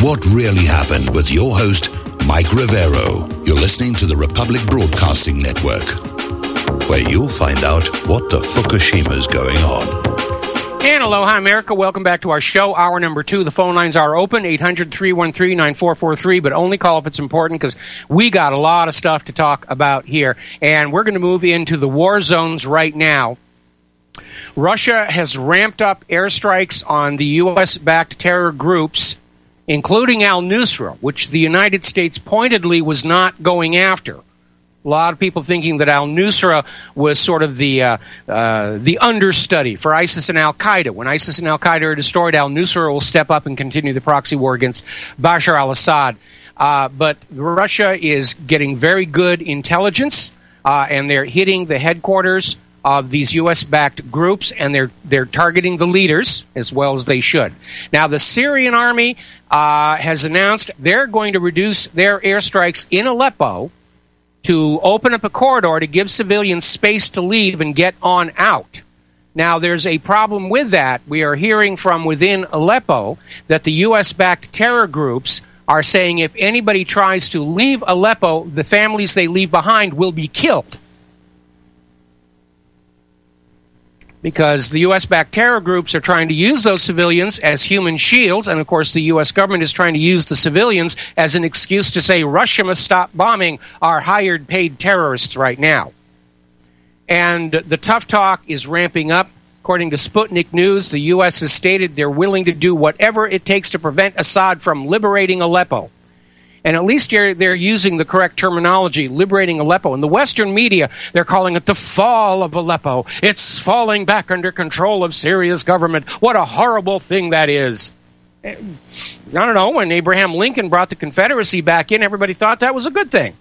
What really happened with your host, Mike Rivero. You're listening to the Republic Broadcasting Network, where you'll find out what the Fukushima's going on. And aloha, America. Welcome back to our show, hour number 2. The phone lines are open, 800-313-9443, but only call if it's important because we got a lot of stuff to talk about here. And we're going to move into the war zones right now. Russia has ramped up airstrikes on the U.S.-backed terror groups, including al-Nusra, which the United States pointedly was not going after. A lot of people thinking that al-Nusra was sort of the understudy for ISIS and al-Qaeda. When ISIS and al-Qaeda are destroyed, al-Nusra will step up and continue the proxy war against Bashar al-Assad. But Russia is getting very good intelligence, and they're hitting the headquarters of these U.S.-backed groups, and they're targeting the leaders as well as they should. Now, the Syrian army has announced they're going to reduce their airstrikes in Aleppo to open up a corridor to give civilians space to leave and get on out. Now, there's a problem with that. We are hearing from within Aleppo that the U.S.-backed terror groups are saying if anybody tries to leave Aleppo, the families they leave behind will be killed. Because the U.S.-backed terror groups are trying to use those civilians as human shields, and of course the U.S. government is trying to use the civilians as an excuse to say Russia must stop bombing our hired, paid terrorists right now. And the tough talk is ramping up. According to Sputnik News, the U.S. has stated they're willing to do whatever it takes to prevent Assad from liberating Aleppo. And at least they're using the correct terminology, liberating Aleppo. In the Western media, they're calling it the fall of Aleppo. It's falling back under control of Syria's government. What a horrible thing that is. I don't know, when Abraham Lincoln brought the Confederacy back in, everybody thought that was a good thing.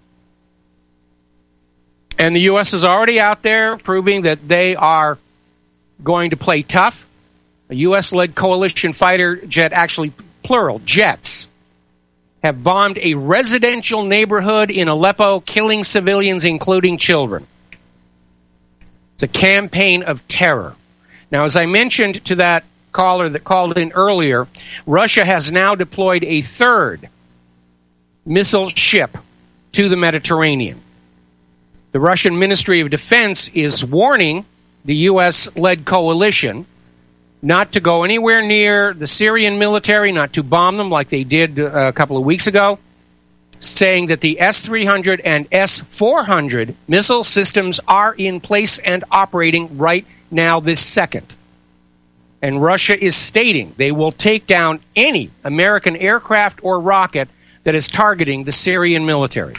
And the U.S. is already out there proving that they are going to play tough. A U.S.-led coalition fighter jet, actually plural, jets, have bombed a residential neighborhood in Aleppo, killing civilians, including children. It's a campaign of terror. Now, as I mentioned to that caller that called in earlier, Russia has now deployed a third missile ship to the Mediterranean. The Russian Ministry of Defense is warning the U.S.-led coalition not to go anywhere near the Syrian military, not to bomb them like they did a couple of weeks ago, saying that the S-300 and S-400 missile systems are in place and operating right now this second. And Russia is stating they will take down any American aircraft or rocket that is targeting the Syrian military.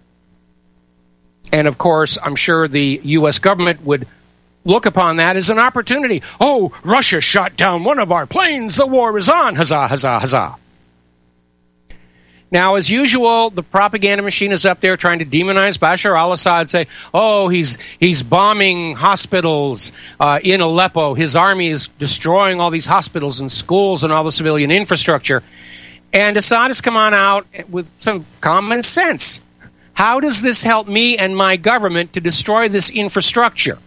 And, of course, I'm sure the U.S. government would look upon that as an opportunity. Oh, Russia shot down one of our planes. The war is on. Huzzah, huzzah, huzzah. Now, as usual, the propaganda machine is up there trying to demonize Bashar al-Assad, say, oh, he's bombing hospitals in Aleppo. His army is destroying all these hospitals and schools and all the civilian infrastructure. And Assad has come on out with some common sense. How does this help me and my government to destroy this infrastructure?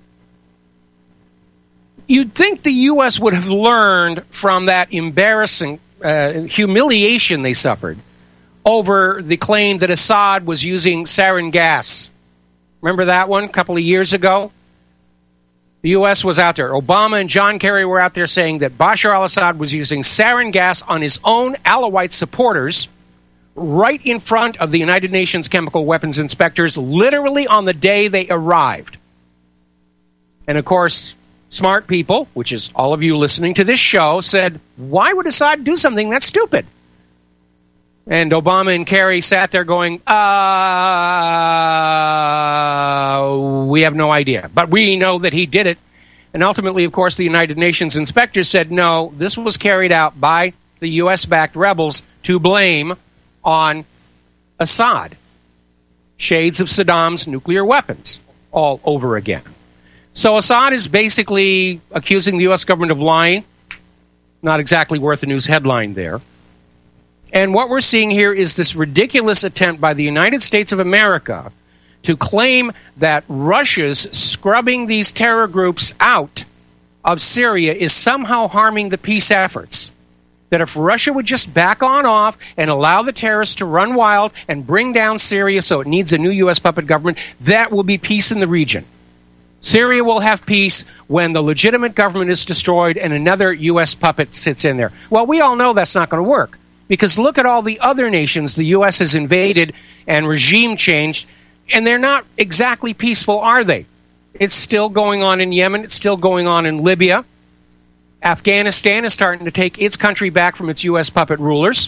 You'd think the U.S. would have learned from that embarrassing humiliation they suffered over the claim that Assad was using sarin gas. Remember that one a couple of years ago? The U.S. was out there. Obama and John Kerry were out there saying that Bashar al-Assad was using sarin gas on his own Alawite supporters right in front of the United Nations chemical weapons inspectors, literally on the day they arrived. And, of course, smart people, which is all of you listening to this show, said, why would Assad do something that's stupid? And Obama and Kerry sat there going, we have no idea. But we know that he did it. And ultimately, of course, the United Nations inspectors said, no, this was carried out by the U.S.-backed rebels to blame on Assad. Shades of Saddam's nuclear weapons all over again. So Assad is basically accusing the U.S. government of lying. Not exactly worth a news headline there. And what we're seeing here is this ridiculous attempt by the United States of America to claim that Russia's scrubbing these terror groups out of Syria is somehow harming the peace efforts. that if Russia would just back on off and allow the terrorists to run wild and bring down Syria so it needs a new U.S. puppet government, that will be peace in the region. Syria will have peace when the legitimate government is destroyed and another U.S. puppet sits in there. Well, we all know that's not going to work, because look at all the other nations the U.S. has invaded and regime changed, and they're not exactly peaceful, are they? It's still going on in Yemen. It's still going on in Libya. Afghanistan is starting to take its country back from its U.S. puppet rulers.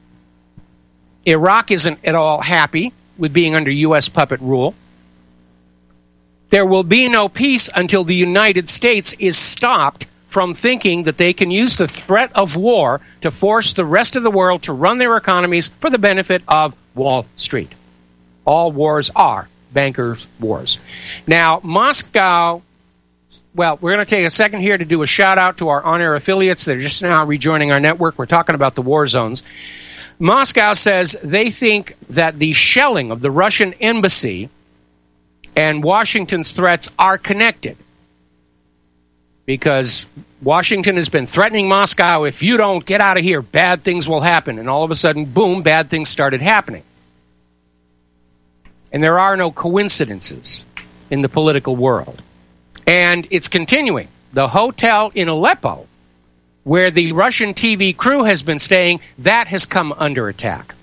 Iraq isn't at all happy with being under U.S. puppet rule. There will be no peace until the United States is stopped from thinking that they can use the threat of war to force the rest of the world to run their economies for the benefit of Wall Street. All wars are bankers' wars. Now, Moscow, well, we're going to take a second here to do a shout-out to our on-air affiliates that are just now rejoining our network. We're talking about the war zones. Moscow says they think that the shelling of the Russian embassy and Washington's threats are connected, because Washington has been threatening Moscow, if you don't get out of here, bad things will happen. And all of a sudden, boom, bad things started happening. And there are no coincidences in the political world. And it's continuing. The hotel in Aleppo, where the Russian TV crew has been staying, that has come under attack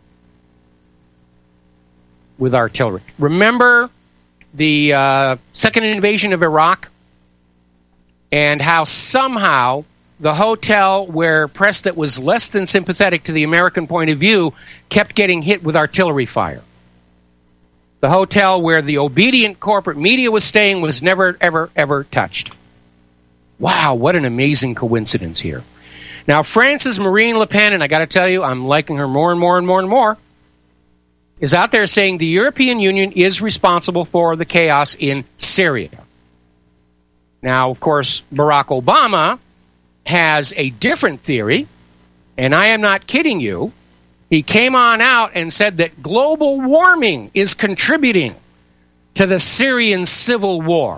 with artillery. Remember the second invasion of Iraq, and how somehow the hotel where press that was less than sympathetic to the American point of view kept getting hit with artillery fire. The hotel where the obedient corporate media was staying was never, ever, ever touched. Wow, what an amazing coincidence here. Now, France's Marine Le Pen, and I got to tell you, I'm liking her more and more and more and more, is out there saying the European Union is responsible for the chaos in Syria. Now, of course, Barack Obama has a different theory, and I am not kidding you. He came on out and said that global warming is contributing to the Syrian civil war.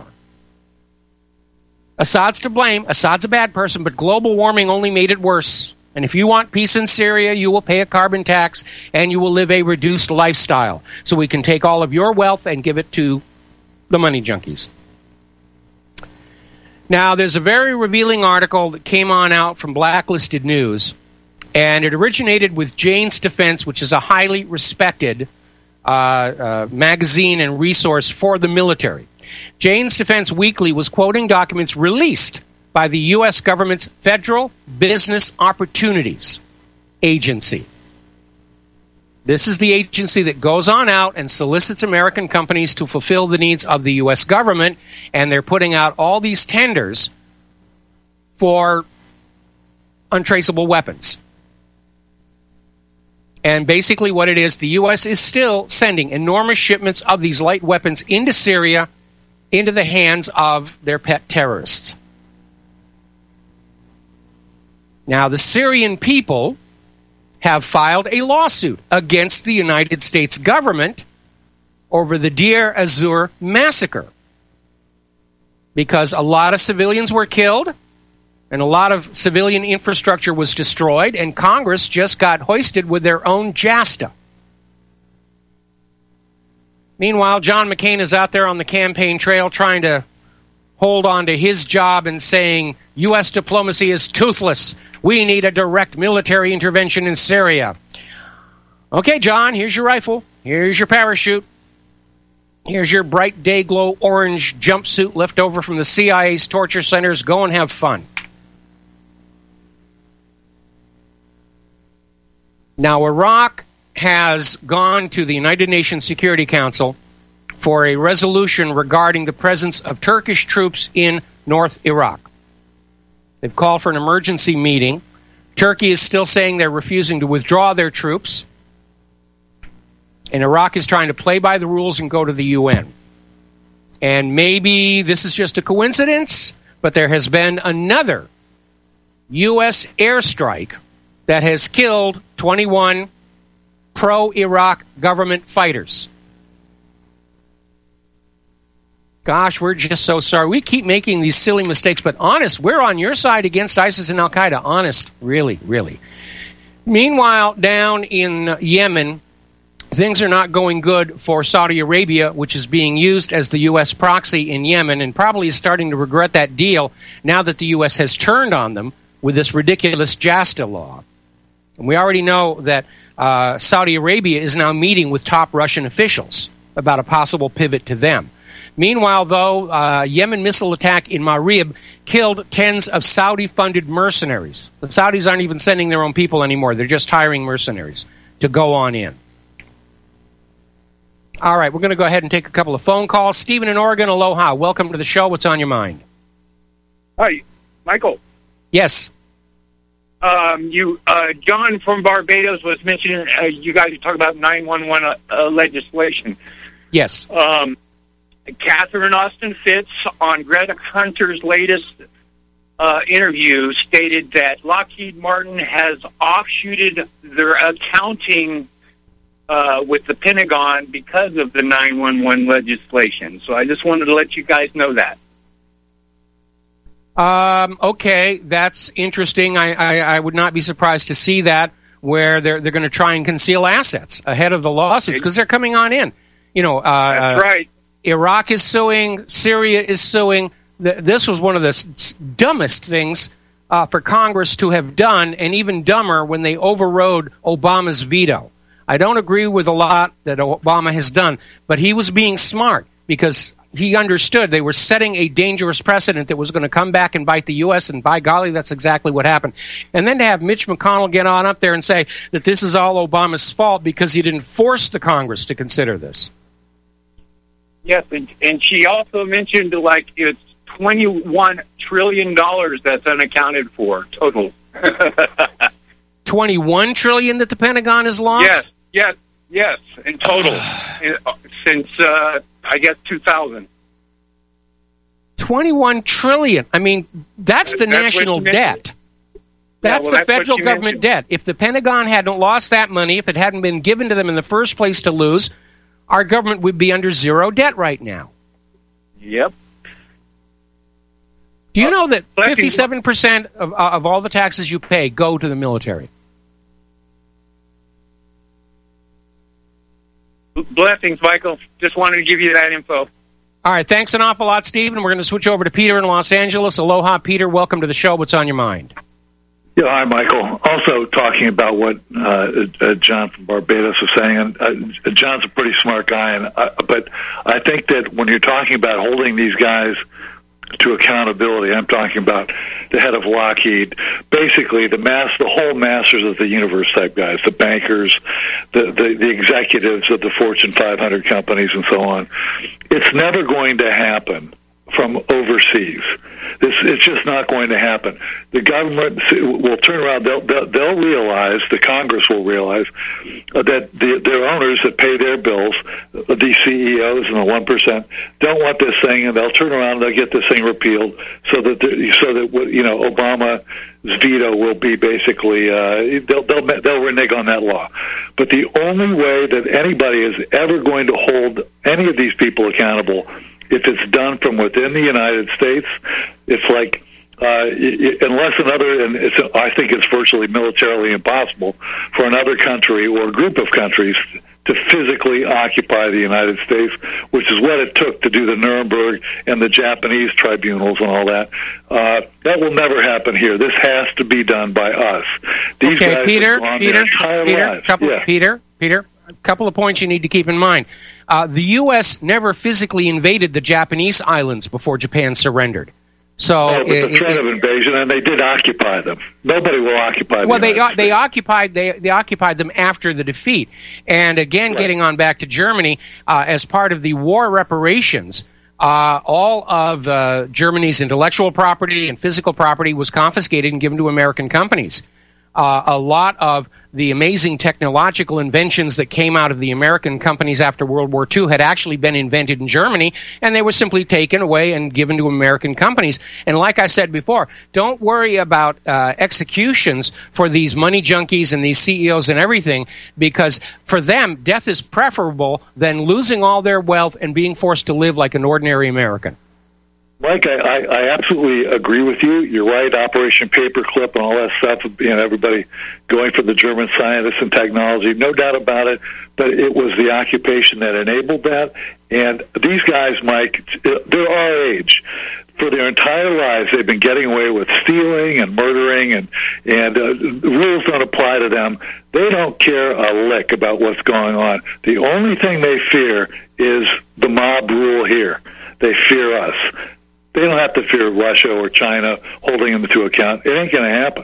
Assad's to blame. Assad's a bad person, but global warming only made it worse. And if you want peace in Syria, you will pay a carbon tax and you will live a reduced lifestyle. So we can take all of your wealth and give it to the money junkies. Now, there's a very revealing article that came on out from Blacklisted News, and it originated with Jane's Defense, which is a highly respected magazine and resource for the military. Jane's Defense Weekly was quoting documents released by the U.S. government's Federal Business Opportunities Agency. This is the agency that goes on out and solicits American companies to fulfill the needs of the U.S. government, and they're putting out all these tenders for untraceable weapons. And basically what it is, the U.S. is still sending enormous shipments of these light weapons into Syria, into the hands of their pet terrorists. Now, the Syrian people have filed a lawsuit against the United States government over the Deir ez-Zor massacre, because a lot of civilians were killed and a lot of civilian infrastructure was destroyed, and Congress just got hoisted with their own JASTA. Meanwhile, John McCain is out there on the campaign trail trying to hold on to his job and saying, U.S. diplomacy is toothless. We need a direct military intervention in Syria. Okay, John, here's your rifle. Here's your parachute. Here's your bright day glow orange jumpsuit left over from the CIA's torture centers. Go and have fun. Now, Iraq has gone to the United Nations Security Council for a resolution regarding the presence of Turkish troops in North Iraq. They've called for an emergency meeting. Turkey is still saying they're refusing to withdraw their troops. And Iraq is trying to play by the rules and go to the UN. And maybe this is just a coincidence, but there has been another U.S. airstrike that has killed 21 pro-Iraq government fighters. Gosh, we're just so sorry. We keep making these silly mistakes, but honest, we're on your side against ISIS and Al-Qaeda. Honest, really, really. Meanwhile, down in Yemen, things are not going good for Saudi Arabia, which is being used as the U.S. proxy in Yemen and probably is starting to regret that deal now that the U.S. has turned on them with this ridiculous JASTA law. And we already know that Saudi Arabia is now meeting with top Russian officials about a possible pivot to them. Meanwhile, though, Yemen missile attack in Marib killed tens of Saudi-funded mercenaries. The Saudis aren't even sending their own people anymore. They're just hiring mercenaries to go on in. All right, we're going to go ahead and take a couple of phone calls. Stephen in Oregon, aloha. Welcome to the show. What's on your mind? Hi, Michael. Yes. John from Barbados was mentioning you guys are talking about 911 legislation. Yes. Catherine Austin Fitts on Greta Hunter's latest interview stated that Lockheed Martin has offshooted their accounting with the Pentagon because of the 911 legislation. So I just wanted to let you guys know that. Okay, that's interesting. I would not be surprised to see that, where they're going to try and conceal assets ahead of the lawsuits because they're coming on in. You know, that's right. Iraq is suing, Syria is suing. This was one of the dumbest things for Congress to have done, and even dumber when they overrode Obama's veto. I don't agree with a lot that Obama has done, but he was being smart because he understood they were setting a dangerous precedent that was going to come back and bite the U.S., and by golly, that's exactly what happened. And then to have Mitch McConnell get on up there and say that this is all Obama's fault because he didn't force the Congress to consider this. Yes, and she also mentioned like it's $21 trillion that's unaccounted for total. $21 trillion that the Pentagon has lost? Yes, in total since I guess 2000. 21 trillion. I mean, that's the national debt. That's the federal government debt. If the Pentagon hadn't lost that money, if it hadn't been given to them in the first place to lose, our government would be under zero debt right now. Yep. Do you know that 57% of all the taxes you pay go to the military? Blessings, Michael. Just wanted to give you that info. All right. Thanks an awful lot, Stephen. We're going to switch over to Peter in Los Angeles. Aloha, Peter. Welcome to the show. What's on your mind? Yeah, hi, Michael. Also talking about what John from Barbados was saying, and John's a pretty smart guy, but I think that when you're talking about holding these guys to accountability, I'm talking about the head of Lockheed, basically the whole masters of the universe type guys, the bankers, the executives of the Fortune 500 companies, and so on. It's never going to happen from overseas. It's just not going to happen. The government will turn around. They'll realize, the Congress will realize, that their owners that pay their bills, these CEOs and the 1%, don't want this thing, and they'll turn around and they'll get this thing repealed so that Obama's veto will be basically they'll renege on that law. But the only way that anybody is ever going to hold any of these people accountable, if it's done from within the United States, it's like unless I think it's virtually militarily impossible for another country or a group of countries to physically occupy the United States, which is what it took to do the Nuremberg and the Japanese tribunals and all that. That will never happen here. This has to be done by us. These guys Peter, a couple of points you need to keep in mind. The U.S. never physically invaded the Japanese islands before Japan surrendered. So the threat of invasion, and they did occupy them. Nobody will occupy them. Well, they occupied them after the defeat. And again, right. Getting on back to Germany, as part of the war reparations, all of Germany's intellectual property and physical property was confiscated and given to American companies. A lot of the amazing technological inventions that came out of the American companies after World War II had actually been invented in Germany, and they were simply taken away and given to American companies. And like I said before, don't worry about executions for these money junkies and these CEOs and everything, because for them, death is preferable than losing all their wealth and being forced to live like an ordinary American. Mike, I absolutely agree with you. You're right, Operation Paperclip and all that stuff, everybody going for the German scientists and technology, no doubt about it, but it was the occupation that enabled that. And these guys, Mike, they're our age. For their entire lives, they've been getting away with stealing and murdering, and rules don't apply to them. They don't care a lick about what's going on. The only thing they fear is the mob rule here. They fear us. They don't have to fear Russia or China holding them to account. It ain't going to happen.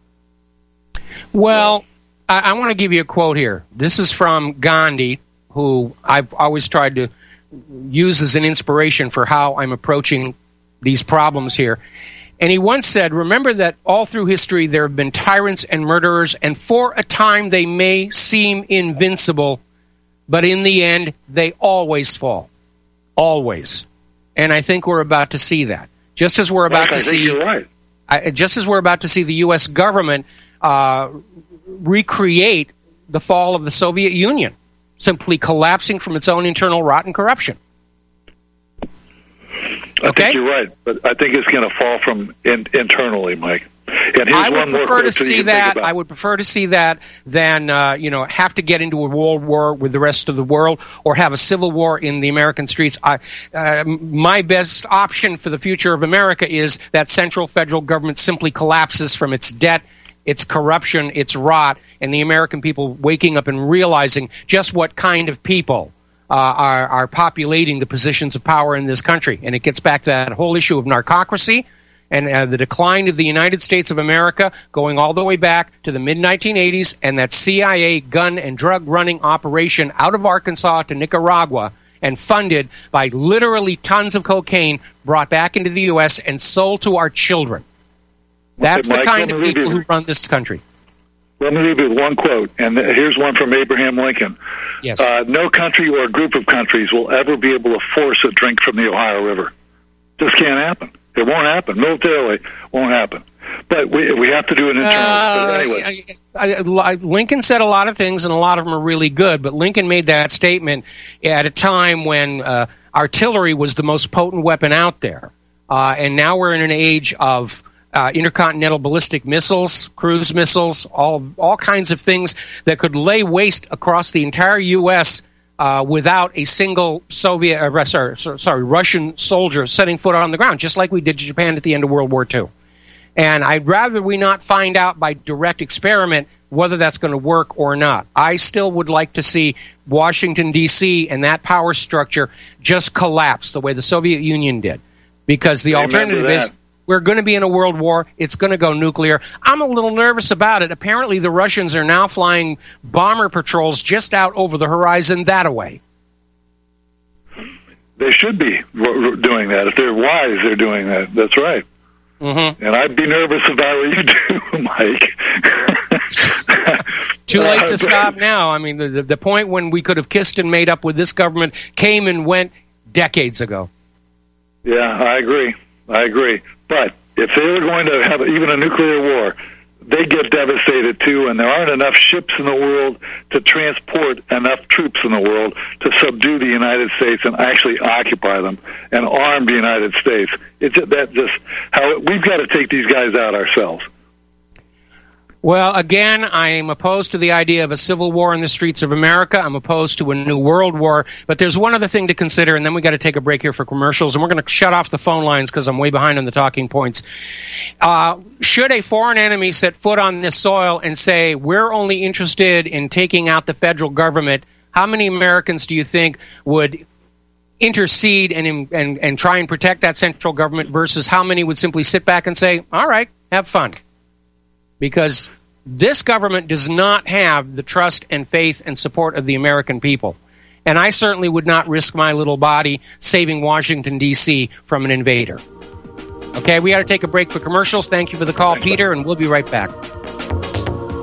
Well, I want to give you a quote here. This is from Gandhi, who I've always tried to use as an inspiration for how I'm approaching these problems here. And he once said, "Remember that all through history there have been tyrants and murderers, and for a time they may seem invincible, but in the end they always fall. Always." And I think we're about to see that. Just as we're about to see, you're right. Just as we're about to see the U.S. government recreate the fall of the Soviet Union, simply collapsing from its own internal rot and corruption. I think you're right, but I think it's going to fall from internally, Mike. And I would prefer to see that. I would prefer to see that than have to get into a world war with the rest of the world or have a civil war in the American streets. My best option for the future of America is that central federal government simply collapses from its debt, its corruption, its rot, and the American people waking up and realizing just what kind of people are populating the positions of power in this country. And it gets back to that whole issue of narcocracy and the decline of the United States of America going all the way back to the mid-1980s, and that CIA gun and drug running operation out of Arkansas to Nicaragua and funded by literally tons of cocaine brought back into the U.S. and sold to our children. That's the kind of people who run this country. Let me leave you with one quote, and here's one from Abraham Lincoln. Yes. No country or group of countries will ever be able to force a drink from the Ohio River. Just can't happen. It won't happen. Militarily, won't happen. But we have to do it internally. Anyway. Lincoln said a lot of things, and a lot of them are really good, but Lincoln made that statement at a time when artillery was the most potent weapon out there. And now we're in an age of intercontinental ballistic missiles, cruise missiles, all kinds of things that could lay waste across the entire U.S. Without a single Russian soldier setting foot on the ground, just like we did to Japan at the end of World War II. And I'd rather we not find out by direct experiment whether that's going to work or not. I still would like to see Washington, D.C. and that power structure just collapse the way the Soviet Union did. Because the alternative is we're going to be in a world war. It's going to go nuclear. I'm a little nervous about it. Apparently, the Russians are now flying bomber patrols just out over the horizon that-a-way. They should be doing that. If they're wise, they're doing that. That's right. Mm-hmm. And I'd be nervous if I were you too, Mike. Too late to stop now. I mean, the point when we could have kissed and made up with this government came and went decades ago. Yeah, I agree. But if they were going to have even a nuclear war, they get devastated too, and there aren't enough ships in the world to transport enough troops in the world to subdue the United States and actually occupy them and arm the United States. We've got to take these guys out ourselves. Well, again, I'm opposed to the idea of a civil war in the streets of America. I'm opposed to a new world war. But there's one other thing to consider, and then we got to take a break here for commercials, and we're going to shut off the phone lines because I'm way behind on the talking points. Should a foreign enemy set foot on this soil and say, we're only interested in taking out the federal government, how many Americans do you think would intercede and try and protect that central government versus how many would simply sit back and say, all right, have fun? Because this government does not have the trust and faith and support of the American people. And I certainly would not risk my little body saving Washington, D.C. from an invader. Okay, we got to take a break for commercials. Thank you for the call, Peter, and we'll be right back.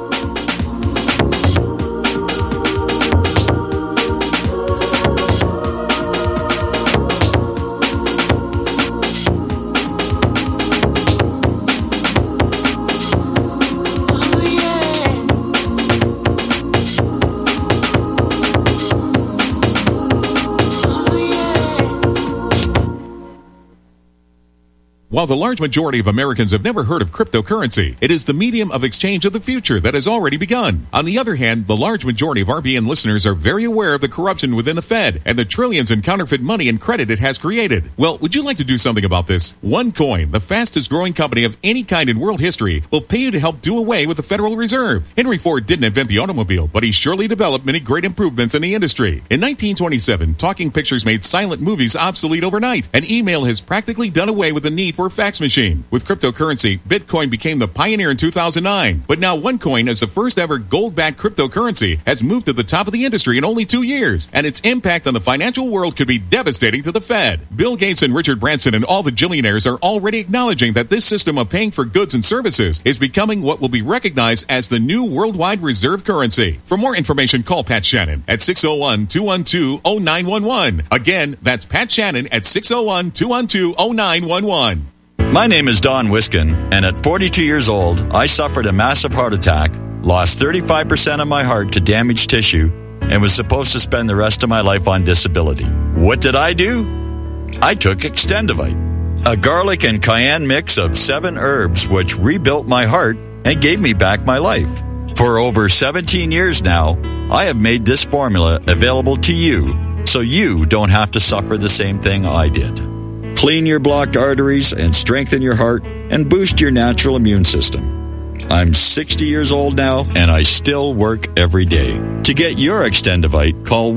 While the large majority of Americans have never heard of cryptocurrency, it is the medium of exchange of the future that has already begun. On the other hand, the large majority of RBN listeners are very aware of the corruption within the Fed and the trillions in counterfeit money and credit it has created. Well, would you like to do something about this? OneCoin, the fastest growing company of any kind in world history, will pay you to help do away with the Federal Reserve. Henry Ford didn't invent the automobile, but he surely developed many great improvements in the industry. In 1927, talking pictures made silent movies obsolete overnight, and email has practically done away with the need for a fax machine. With cryptocurrency, Bitcoin became the pioneer in 2009. But now OneCoin, as the first ever gold-backed cryptocurrency, has moved to the top of the industry in only 2 years, and its impact on the financial world could be devastating to the Fed. Bill Gates and Richard Branson and all the billionaires are already acknowledging that this system of paying for goods and services is becoming what will be recognized as the new worldwide reserve currency. For more information, call Pat Shannon at 601-212-0911. Again, that's Pat Shannon at 601-212-0911. My name is Don Wiskin, and at 42 years old, I suffered a massive heart attack, lost 35% of my heart to damaged tissue, and was supposed to spend the rest of my life on disability. What did I do? I took Extendivite, a garlic and cayenne mix of 7 herbs which rebuilt my heart and gave me back my life. For over 17 years now, I have made this formula available to you so you don't have to suffer the same thing I did. Clean your blocked arteries and strengthen your heart and boost your natural immune system. I'm 60 years old now and I still work every day. To get your Extendivite, call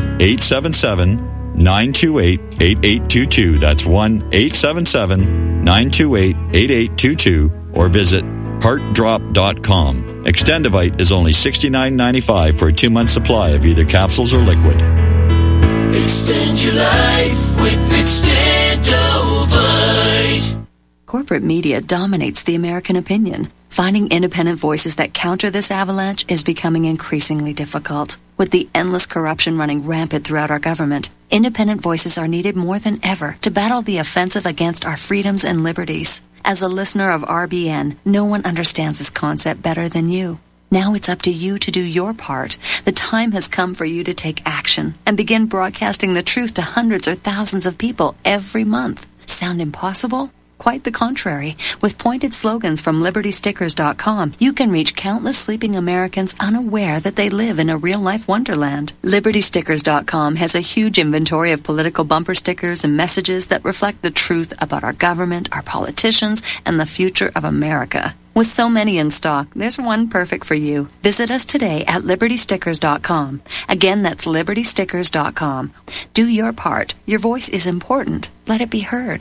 1-877-928-8822. That's 1-877-928-8822 or visit heartdrop.com. Extendivite is only $69.95 for a 2-month supply of either capsules or liquid. Extend your life with Extendovite. Corporate media dominates the American opinion. Finding independent voices that counter this avalanche is becoming increasingly difficult. With the endless corruption running rampant throughout our government, independent voices are needed more than ever to battle the offensive against our freedoms and liberties. As a listener of RBN, no one understands this concept better than you. Now it's up to you to do your part. The time has come for you to take action and begin broadcasting the truth to hundreds or thousands of people every month. Sound impossible? Quite the contrary. With pointed slogans from LibertyStickers.com, you can reach countless sleeping Americans unaware that they live in a real-life wonderland. LibertyStickers.com has a huge inventory of political bumper stickers and messages that reflect the truth about our government, our politicians, and the future of America. With so many in stock, there's one perfect for you. Visit us today at LibertyStickers.com. Again, that's LibertyStickers.com. Do your part. Your voice is important. Let it be heard.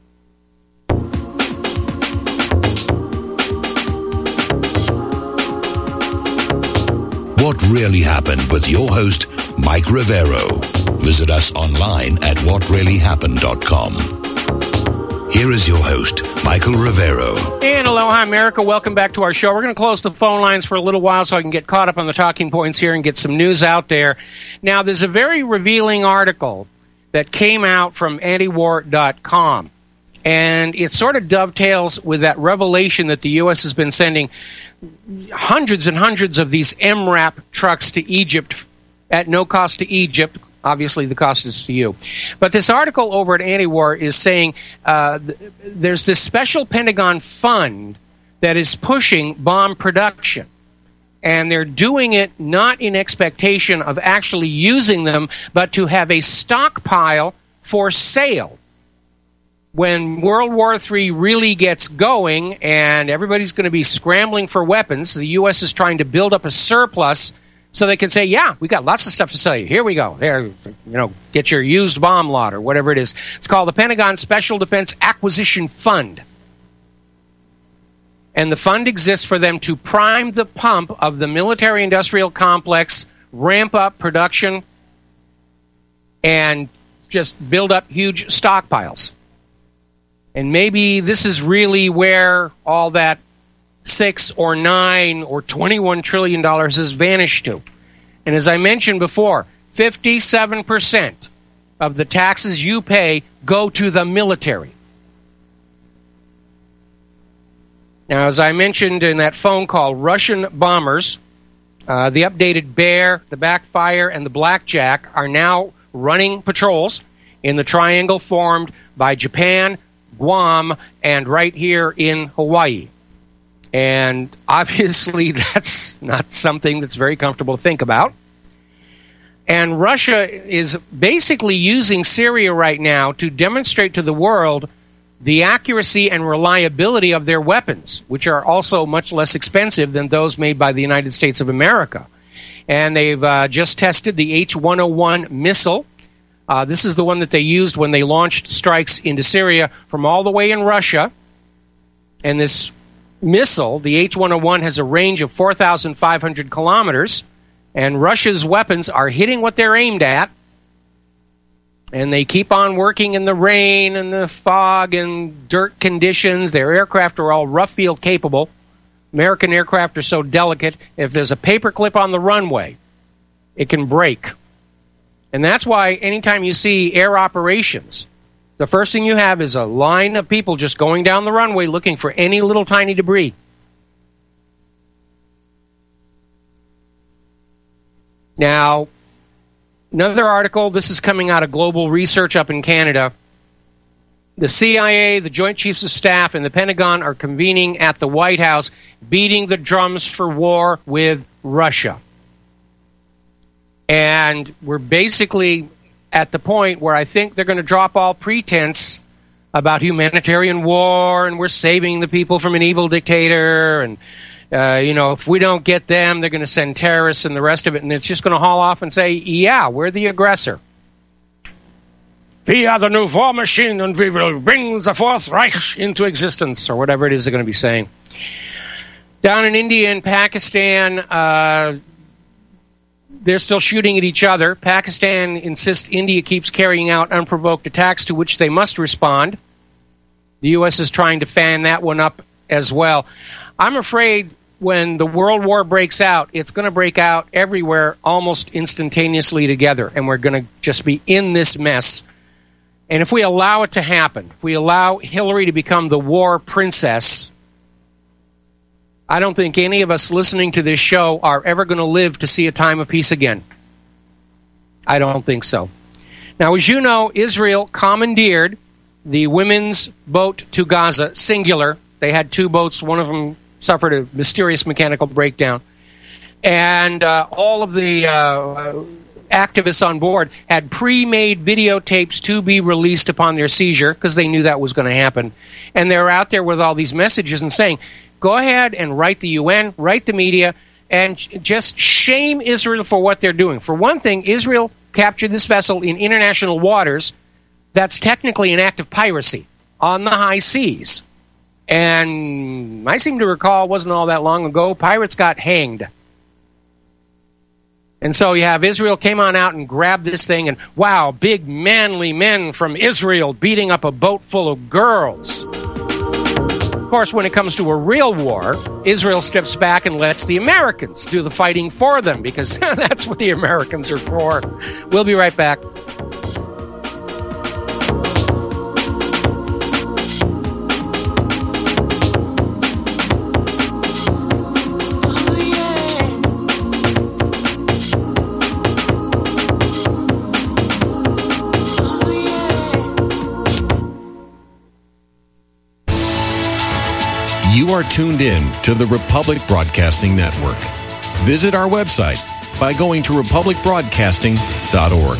What Really Happened with your host, Mike Rivero. Visit us online at whatreallyhappened.com. Here is your host, Michael Rivero. And aloha, America. Welcome back to our show. We're going to close the phone lines for a little while so I can get caught up on the talking points here and get some news out there. Now, there's a very revealing article that came out from antiwar.com, and it sort of dovetails with that revelation that the U.S. has been sending hundreds and hundreds of these MRAP trucks to Egypt at no cost to Egypt. Obviously, the cost is to you. But this article over at Antiwar is saying there's this special Pentagon fund that is pushing bomb production. And they're doing it not in expectation of actually using them, but to have a stockpile for sale. When World War III really gets going and everybody's going to be scrambling for weapons, the U.S. is trying to build up a surplus so they can say, yeah, we got lots of stuff to sell you. Here we go. There, get your used bomb lot or whatever it is. It's called the Pentagon Special Defense Acquisition Fund. And the fund exists for them to prime the pump of the military-industrial complex, ramp up production, and just build up huge stockpiles. And maybe this is really where all that $6 or $9 or $21 trillion has vanished to. And as I mentioned before, 57% of the taxes you pay go to the military. Now, as I mentioned in that phone call, Russian bombers, the updated Bear, the Backfire, and the Blackjack are now running patrols in the triangle formed by Japan, Guam, and right here in Hawaii. And obviously that's not something that's very comfortable to think about. And Russia is basically using Syria right now to demonstrate to the world the accuracy and reliability of their weapons, which are also much less expensive than those made by the United States of America. And they've just tested the H-101 missile. This is the one that they used when they launched strikes into Syria from all the way in Russia. And this missile, the H-101, has a range of 4,500 kilometers. And Russia's weapons are hitting what they're aimed at. And they keep on working in the rain and the fog and dirt conditions. Their aircraft are all rough field capable. American aircraft are so delicate, if there's a paperclip on the runway, it can break. And that's why anytime you see air operations, the first thing you have is a line of people just going down the runway looking for any little tiny debris. Now, another article, this is coming out of Global Research up in Canada. The CIA, the Joint Chiefs of Staff, and the Pentagon are convening at the White House, beating the drums for war with Russia. And we're basically at the point where I think they're going to drop all pretense about humanitarian war, and we're saving the people from an evil dictator, and if we don't get them, they're going to send terrorists and the rest of it, and it's just going to haul off and say, yeah, we're the aggressor. We are the new war machine, and we will bring the Fourth Reich into existence, or whatever it is they're going to be saying. Down in India and Pakistan, they're still shooting at each other. Pakistan insists India keeps carrying out unprovoked attacks to which they must respond. The U.S. is trying to fan that one up as well. I'm afraid when the world war breaks out, it's going to break out everywhere almost instantaneously together, and we're going to just be in this mess. And if we allow it to happen, if we allow Hillary to become the war princess, I don't think any of us listening to this show are ever going to live to see a time of peace again. I don't think so. Now, as you know, Israel commandeered the women's boat to Gaza, singular. They had two boats. One of them suffered a mysterious mechanical breakdown. And all of the activists on board had pre-made videotapes to be released upon their seizure because they knew that was going to happen. And they were out there with all these messages and saying, go ahead and write the UN, write the media, and just shame Israel for what they're doing. For one thing, Israel captured this vessel in international waters. That's technically an act of piracy on the high seas. And I seem to recall, it wasn't all that long ago, pirates got hanged. And so you have Israel came on out and grabbed this thing, and wow, big manly men from Israel beating up a boat full of girls. Of course, when it comes to a real war, Israel steps back and lets the Americans do the fighting for them, because that's what the Americans are for. We'll be right back. You are tuned in to the Republic Broadcasting Network. Visit our website by going to republicbroadcasting.org.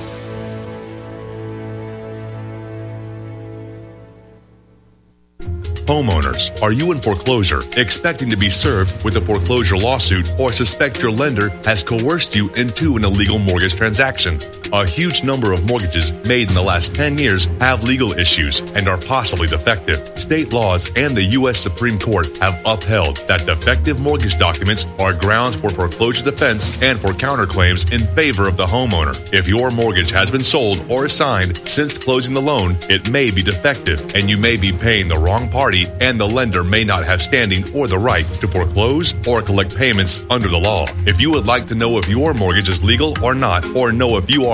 Homeowners, are you in foreclosure, expecting to be served with a foreclosure lawsuit, or suspect your lender has coerced you into an illegal mortgage transaction? A huge number of mortgages made in the last 10 years have legal issues and are possibly defective. State laws and the U.S. Supreme Court have upheld that defective mortgage documents are grounds for foreclosure defense and for counterclaims in favor of the homeowner. If your mortgage has been sold or assigned since closing the loan, it may be defective, and you may be paying the wrong party, and the lender may not have standing or the right to foreclose or collect payments under the law. If you would like to know if your mortgage is legal or not, or know if you are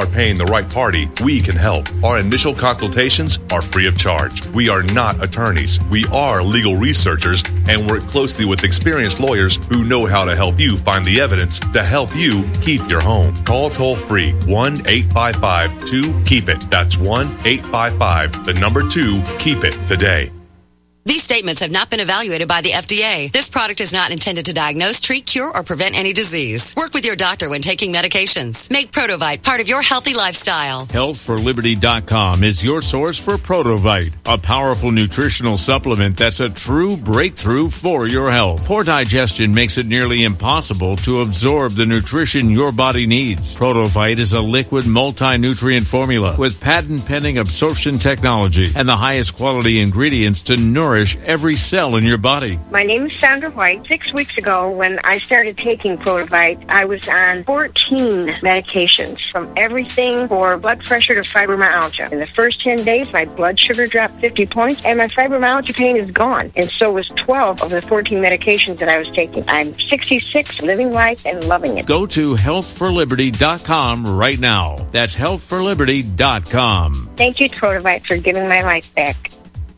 are paying the right party, we can help. Our initial consultations are free of charge. We are not attorneys. We are legal researchers and work closely with experienced lawyers who know how to help you find the evidence to help you keep your home. Call toll-free 1-855-2-KEEP-IT. That's 1-855-2-KEEP-IT today. These statements have not been evaluated by the FDA. This product is not intended to diagnose, treat, cure, or prevent any disease. Work with your doctor when taking medications. Make Protovite part of your healthy lifestyle. HealthForLiberty.com is your source for Protovite, a powerful nutritional supplement that's a true breakthrough for your health. Poor digestion makes it nearly impossible to absorb the nutrition your body needs. Protovite is a liquid multi-nutrient formula with patent-pending absorption technology and the highest quality ingredients to nourish every cell in your body. My name is Sandra White. 6 weeks ago, when I started taking Protovite, I was on 14 medications, from everything for blood pressure to fibromyalgia. In the first 10 days, my blood sugar dropped 50 points, and my fibromyalgia pain is gone. And so was 12 of the 14 medications that I was taking. I'm 66, living life and loving it. Go to HealthForLiberty.com right now. That's HealthForLiberty.com. Thank you, Protovite, for giving my life back.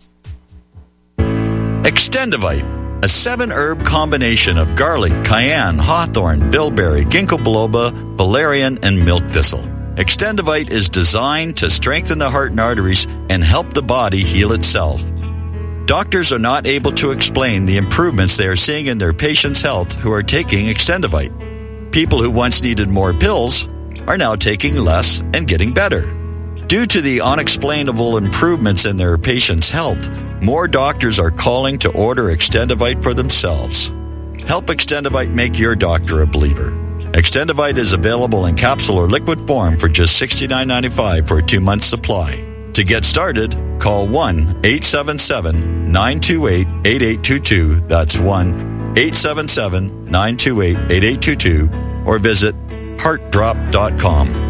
Extendivite, a 7-herb combination of garlic, cayenne, hawthorn, bilberry, ginkgo biloba, valerian, and milk thistle. Extendivite is designed to strengthen the heart and arteries and help the body heal itself. Doctors are not able to explain the improvements they are seeing in their patients' health who are taking Extendivite. People who once needed more pills are now taking less and getting better. Due to the unexplainable improvements in their patients' health, more doctors are calling to order Extendivite for themselves. Help Extendivite make your doctor a believer. Extendivite is available in capsule or liquid form for just $69.95 for a 2-month supply. To get started, call 1-877-928-8822. That's 1-877-928-8822. Or visit heartdrop.com.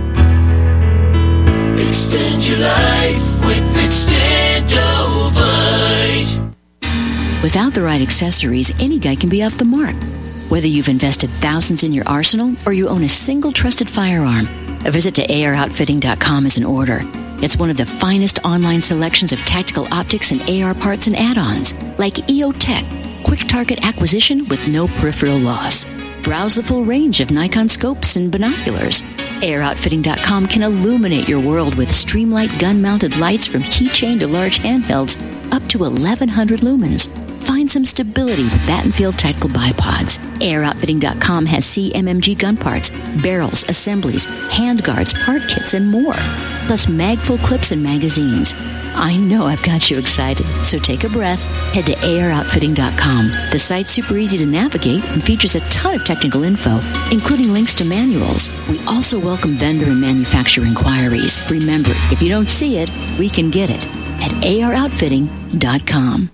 Extend your life with Extendovite. Without the right accessories, any guy can be off the mark. Whether you've invested thousands in your arsenal or you own a single trusted firearm, a visit to AROutfitting.com is in order. It's one of the finest online selections of tactical optics and AR parts and add-ons, like EOTech, quick target acquisition with no peripheral loss. Browse the full range of Nikon scopes and binoculars. AROutfitting.com can illuminate your world with Streamlight gun-mounted lights from keychain to large handhelds up to 1,100 lumens. Find some stability with Battenfield tactical bipods. AROutfitting.com has CMMG gun parts, barrels, assemblies, handguards, part kits, and more. Plus mag-full clips and magazines. I know I've got you excited, so take a breath. Head to AROutfitting.com. The site's super easy to navigate and features a ton of technical info, including links to manuals. We also welcome vendor and manufacturer inquiries. Remember, if you don't see it, we can get it at AROutfitting.com.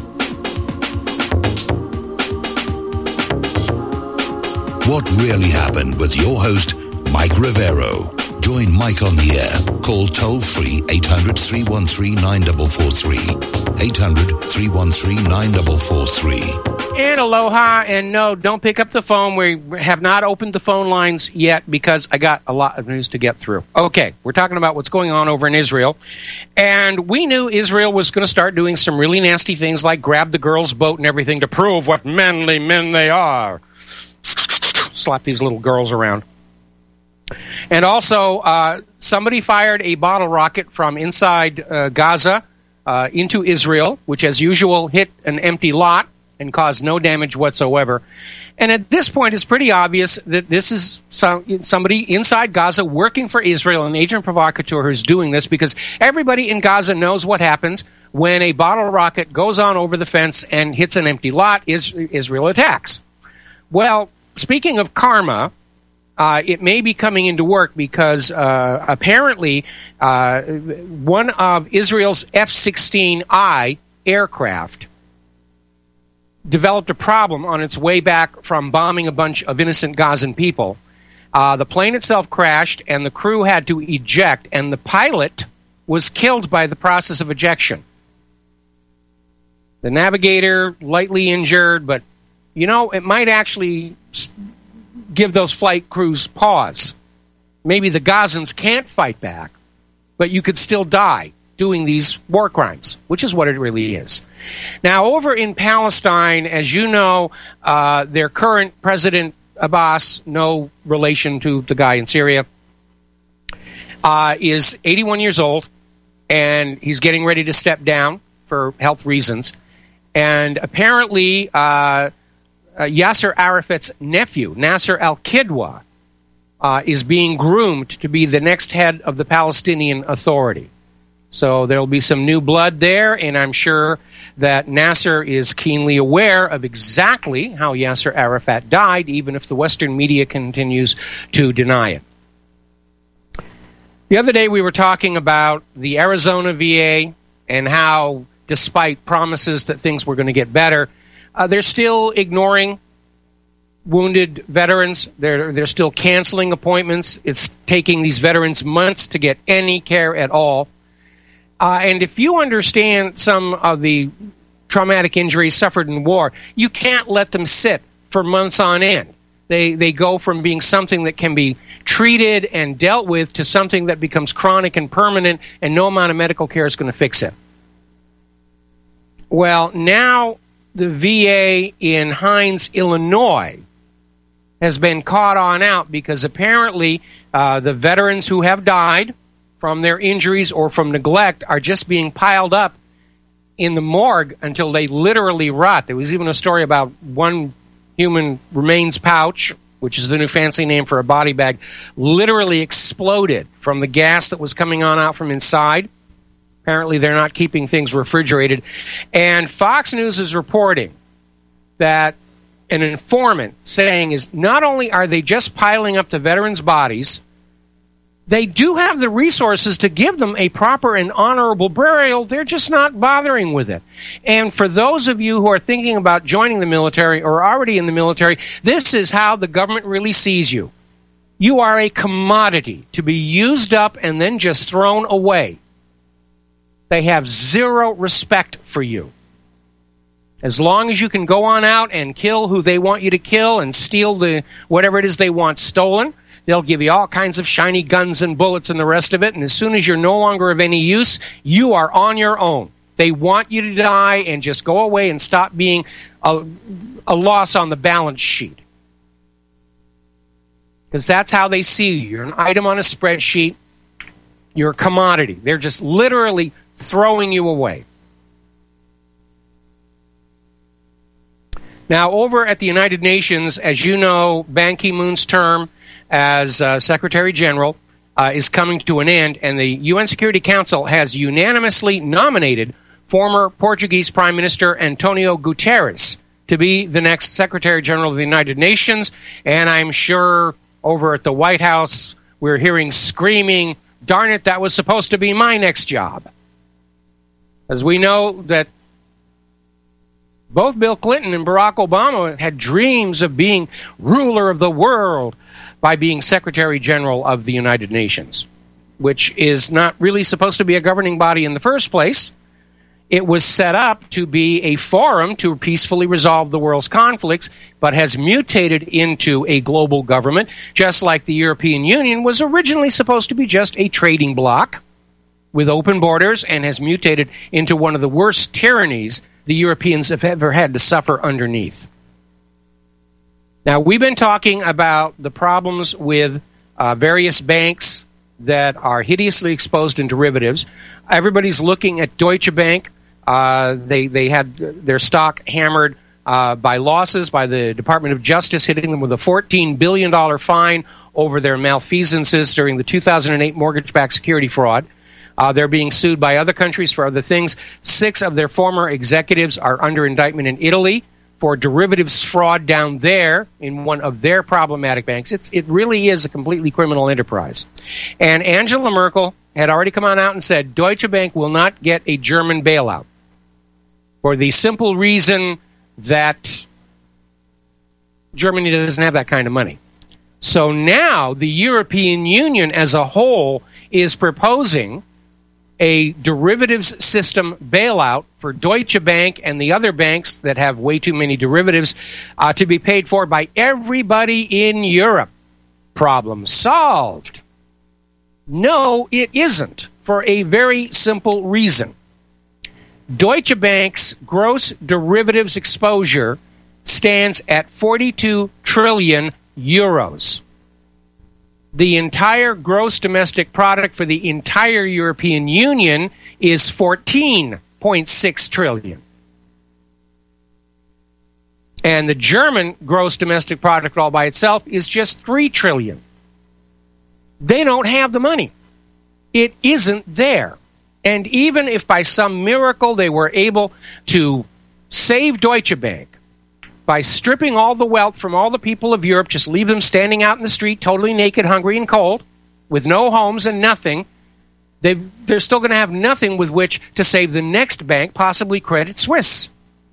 What really happened with your host, Mike Rivero. Join Mike on the air. Call toll-free 800-313-9443. 800-313-9443. And aloha, and no, don't pick up the phone. We have not opened the phone lines yet because I got a lot of news to get through. Okay, we're talking about what's going on over in Israel. And we knew Israel was going to start doing some really nasty things like grab the girls' boat and everything to prove what manly men they are. Slap these little girls around. And also, somebody fired a bottle rocket from inside Gaza into Israel, which, as usual, hit an empty lot and caused no damage whatsoever. And at this point, it's pretty obvious that this is somebody inside Gaza working for Israel, an agent provocateur who's doing this, because everybody in Gaza knows what happens when a bottle rocket goes on over the fence and hits an empty lot. Israel attacks. Well, speaking of karma, it may be coming into work because apparently one of Israel's F-16I aircraft developed a problem on its way back from bombing a bunch of innocent Gazan people. The plane itself crashed, and the crew had to eject, and the pilot was killed by the process of ejection. The navigator, lightly injured, but, you know, it might actually give those flight crews pause. Maybe the Gazans can't fight back, but you could still die doing these war crimes, which is what it really is. Now, over in Palestine, as you know, their current president, Abbas, no relation to the guy in Syria, is 81 years old, and he's getting ready to step down for health reasons. And apparently, Yasser Arafat's nephew, Nasser al-Kidwa, is being groomed to be the next head of the Palestinian Authority. So there will be some new blood there, and I'm sure that Nasser is keenly aware of exactly how Yasser Arafat died, even if the Western media continues to deny it. The other day we were talking about the Arizona VA and how, despite promises that things were going to get better, they're still ignoring wounded veterans. They're still canceling appointments. It's taking these veterans months to get any care at all. And if you understand some of the traumatic injuries suffered in war, you can't let them sit for months on end. They go from being something that can be treated and dealt with to something that becomes chronic and permanent, and no amount of medical care is going to fix it. Well, now the VA in Hines, Illinois, has been caught on out because apparently the veterans who have died from their injuries or from neglect are just being piled up in the morgue until they literally rot. There was even a story about one human remains pouch, which is the new fancy name for a body bag, literally exploded from the gas that was coming on out from inside. Apparently they're not keeping things refrigerated. And Fox News is reporting that an informant saying is not only are they just piling up the veterans' bodies, they do have the resources to give them a proper and honorable burial. They're just not bothering with it. And for those of you who are thinking about joining the military or already in the military, this is how the government really sees you. You are a commodity to be used up and then just thrown away. They have zero respect for you. As long as you can go on out and kill who they want you to kill and steal the whatever it is they want stolen, they'll give you all kinds of shiny guns and bullets and the rest of it, and as soon as you're no longer of any use, you are on your own. They want you to die and just go away and stop being a loss on the balance sheet. Because that's how they see you. You're an item on a spreadsheet. You're a commodity. They're just literally throwing you away. Now, over at the United Nations, as you know, Ban Ki-moon's term as Secretary General is coming to an end, and the UN Security Council has unanimously nominated former Portuguese Prime Minister Antonio Guterres to be the next Secretary General of the United Nations. And I'm sure over at the White House we're hearing screaming, darn it, that was supposed to be my next job. As we know that both Bill Clinton and Barack Obama had dreams of being ruler of the world by being Secretary General of the United Nations, which is not really supposed to be a governing body in the first place. It was set up to be a forum to peacefully resolve the world's conflicts, but has mutated into a global government, just like the European Union was originally supposed to be just a trading bloc with open borders, and has mutated into one of the worst tyrannies the Europeans have ever had to suffer underneath. Now, we've been talking about the problems with various banks that are hideously exposed in derivatives. Everybody's looking at Deutsche Bank. They had their stock hammered by losses by the Department of Justice, hitting them with a $14 billion fine over their malfeasances during the 2008 mortgage-backed security fraud. They're being sued by other countries for other things. 6 of their former executives are under indictment in Italy for derivatives fraud down there in one of their problematic banks. It really is a completely criminal enterprise. And Angela Merkel had already come on out and said Deutsche Bank will not get a German bailout for the simple reason that Germany doesn't have that kind of money. So now the European Union as a whole is proposing a derivatives system bailout for Deutsche Bank and the other banks that have way too many derivatives to be paid for by everybody in Europe. Problem solved. No, it isn't, for a very simple reason. Deutsche Bank's gross derivatives exposure stands at 42 trillion euros. The entire gross domestic product for the entire European Union is 14.6 trillion. And the German gross domestic product all by itself is just 3 trillion. They don't have the money. It isn't there. And even if by some miracle they were able to save Deutsche Bank by stripping all the wealth from all the people of Europe, just leave them standing out in the street, totally naked, hungry, and cold, with no homes and nothing, they're still going to have nothing with which to save the next bank, possibly Credit Suisse.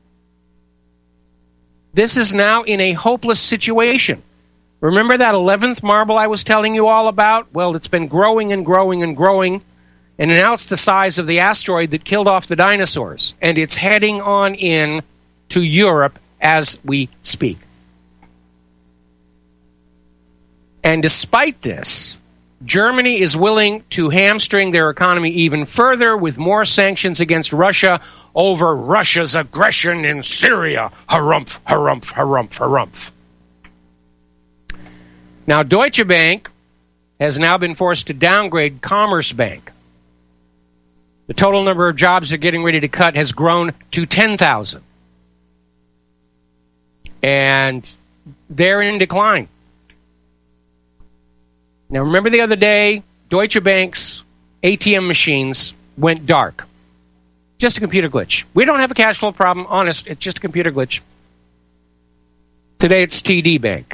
This is now in a hopeless situation. Remember that 11th marble I was telling you all about? Well, it's been growing and growing and growing, and now it's the size of the asteroid that killed off the dinosaurs, and it's heading on in to Europe as we speak. And despite this, Germany is willing to hamstring their economy even further with more sanctions against Russia over Russia's aggression in Syria. Harumph, harumph, harumph, harumph. Now, Deutsche Bank has now been forced to downgrade Commerzbank. The total number of jobs they're getting ready to cut has grown to 10,000. And they're in decline. Now, remember the other day, Deutsche Bank's ATM machines went dark. Just a computer glitch. We don't have a cash flow problem. Honest, it's just a computer glitch. Today, it's TD Bank.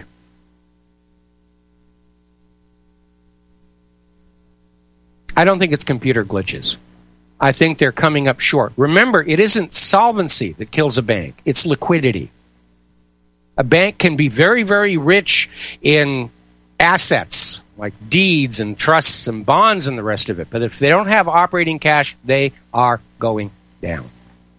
I don't think it's computer glitches. I think they're coming up short. Remember, it isn't solvency that kills a bank. It's liquidity. A bank can be very, very rich in assets, like deeds and trusts and bonds and the rest of it. But if they don't have operating cash, they are going down.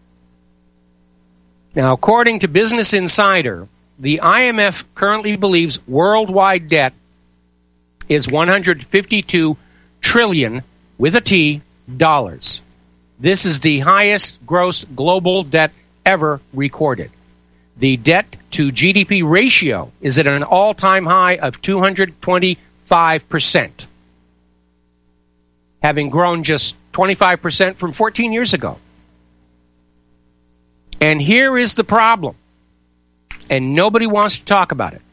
Now, according to Business Insider, the IMF currently believes worldwide debt is 152 trillion, with a T, dollars. This is the highest gross global debt ever recorded. The debt to GDP ratio is at an all-time high of 225%, having grown just 25% from 14 years ago. And here is the problem, and nobody wants to talk about it.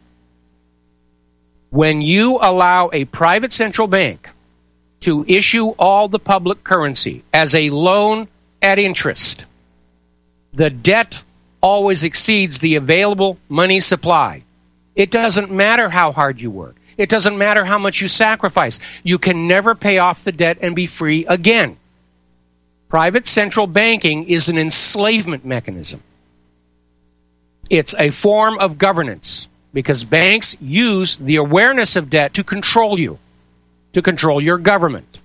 When you allow a private central bank to issue all the public currency as a loan at interest, the debt always exceeds the available money supply. It doesn't matter how hard you work. It doesn't matter how much you sacrifice. You can never pay off the debt and be free again. Private central banking is an enslavement mechanism. It's a form of governance because banks use the awareness of debt to control you, to control your government.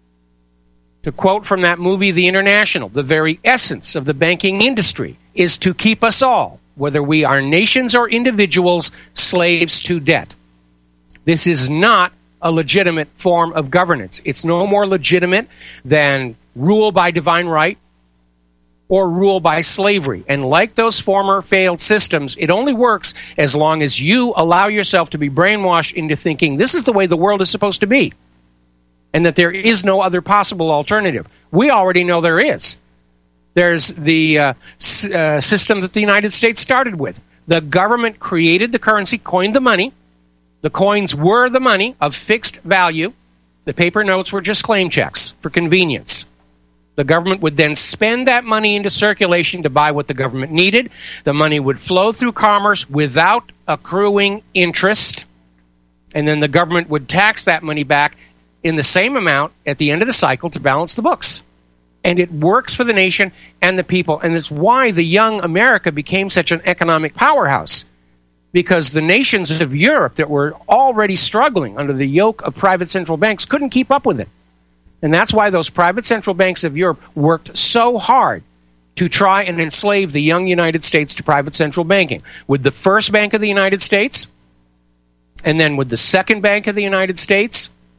To quote from that movie, The International, the very essence of the banking industry is to keep us all, whether we are nations or individuals, slaves to debt. This is not a legitimate form of governance. It's no more legitimate than rule by divine right or rule by slavery. And like those former failed systems, it only works as long as you allow yourself to be brainwashed into thinking this is the way the world is supposed to be and that there is no other possible alternative. We already know there is. There's the system that the United States started with. The government created the currency, coined the money. The coins were the money of fixed value. The paper notes were just claim checks for convenience. The government would then spend that money into circulation to buy what the government needed. The money would flow through commerce without accruing interest. And then the government would tax that money back in the same amount at the end of the cycle to balance the books. And it works for the nation and the people. And it's why the young America became such an economic powerhouse. Because the nations of Europe that were already struggling under the yoke of private central banks couldn't keep up with it. And that's why those private central banks of Europe worked so hard to try and enslave the young United States to private central banking. With the first Bank of the United States, and then with the second Bank of the United States,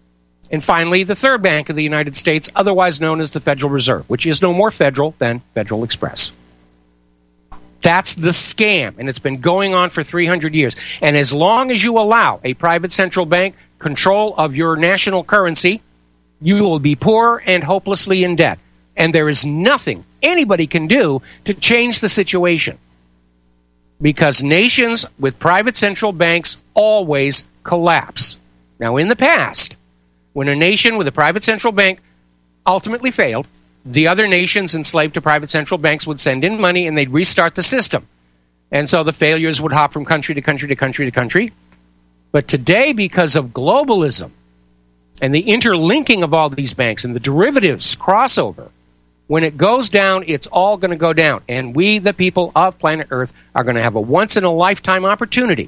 And finally, the third bank of the United States, otherwise known as the Federal Reserve, which is no more federal than Federal Express. That's the scam, and it's been going on for 300 years. And as long as you allow a private central bank control of your national currency, you will be poor and hopelessly in debt. And there is nothing anybody can do to change the situation. Because nations with private central banks always collapse. Now, in the past, when a nation with a private central bank ultimately failed, the other nations enslaved to private central banks would send in money and they'd restart the system. And so the failures would hop from country to country to country to country. But today, because of globalism and the interlinking of all these banks and the derivatives crossover, when it goes down, it's all going to go down. And we, the people of planet Earth, are going to have a once-in-a-lifetime opportunity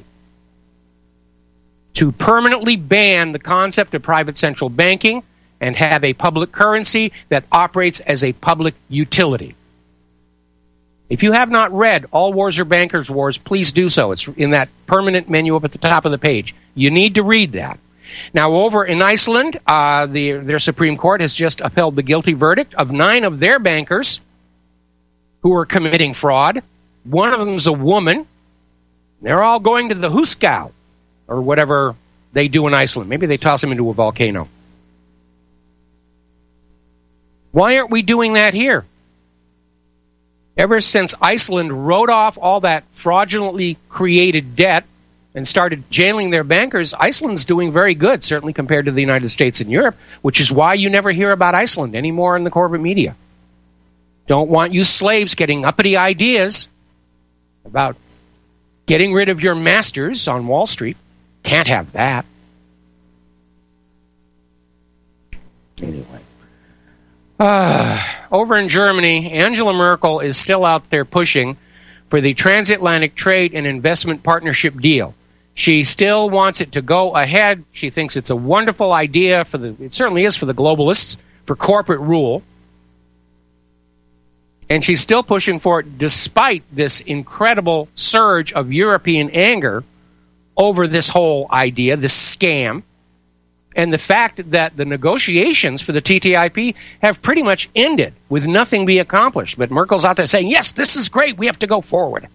to permanently ban the concept of private central banking and have a public currency that operates as a public utility. If you have not read All Wars Are Bankers' Wars, please do so. It's in that permanent menu up at the top of the page. You need to read that. Now, over in Iceland, their Supreme Court has just upheld the guilty verdict of 9 of their bankers who are committing fraud. One of them is a woman. They're all going to the Húsgá, or whatever they do in Iceland. Maybe they toss them into a volcano. Why aren't we doing that here? Ever since Iceland wrote off all that fraudulently created debt and started jailing their bankers, Iceland's doing very good, certainly compared to the United States and Europe, which is why you never hear about Iceland anymore in the corporate media. Don't want you slaves getting uppity ideas about getting rid of your masters on Wall Street. Can't have that. Anyway. Over in Germany, Angela Merkel is still out there pushing for the transatlantic trade and investment partnership deal. She still wants it to go ahead. She thinks it's a wonderful idea it certainly is for the globalists, for corporate rule. And she's still pushing for it despite this incredible surge of European anger over this whole idea, this scam, and the fact that the negotiations for the TTIP have pretty much ended with nothing being accomplished. But Merkel's out there saying, yes, this is great, we have to go forward.